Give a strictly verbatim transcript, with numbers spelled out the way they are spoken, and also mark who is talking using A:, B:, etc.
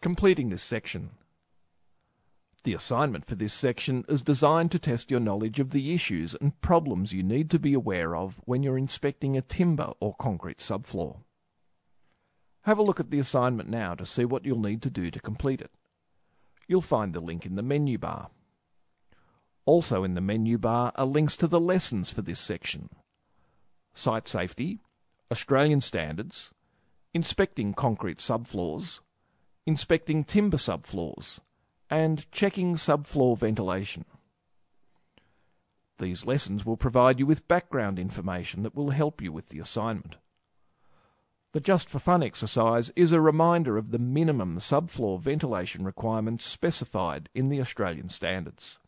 A: Completing this section. The assignment for this section is designed to test your knowledge of the issues and problems you need to be aware of when you're inspecting a timber or concrete subfloor. Have a look at the assignment now to see what you'll need to do to complete it. You'll find the link in the menu bar. Also in the menu bar are links to the lessons for this section: Site Safety, Australian Standards, Inspecting Concrete Subfloors, Inspecting Timber Subfloors, and Checking Subfloor Ventilation. These lessons will provide you with background information that will help you with the assignment. The Just for Fun exercise is a reminder of the minimum subfloor ventilation requirements specified in the Australian Standards.